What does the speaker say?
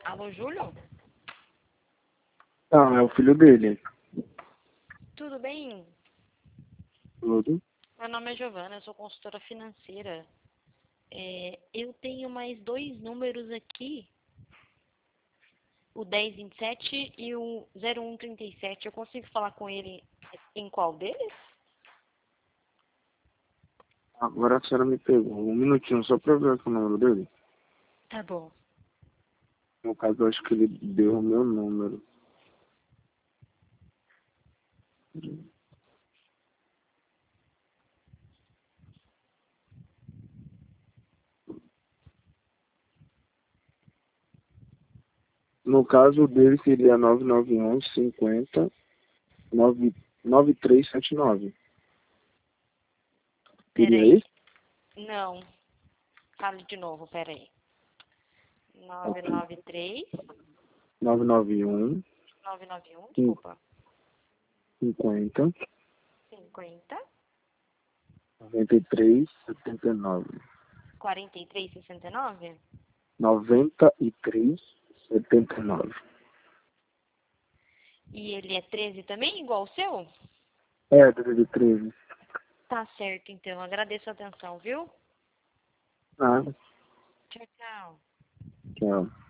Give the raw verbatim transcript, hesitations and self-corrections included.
Alô, Júlio? Não, é o filho dele. Tudo bem? Tudo. Meu nome é Giovana, eu sou consultora financeira. É, eu tenho mais dois números aqui, o dez vinte e sete e o zero um trinta e sete. Eu consigo falar com ele em qual deles? Agora a senhora me pegou. Um minutinho, só pra ver aqui o número dele. Tá bom. No caso, eu acho que ele deu o meu número. No caso dele seria nove nove um cinquenta nove três sete nove. Seria Peraí. isso? Não. Fale de novo, peraí. nove Ok. nove três, nove nove um nove nove um, desculpa. cinquenta cinquenta, noventa e três setenta e nove. quarenta e três, sessenta e nove? noventa e três setenta e nove. E ele é treze também, igual o seu? É, de treze. Tá certo, então. Agradeço a atenção, viu? Nada. Tchau, tchau. Tchau.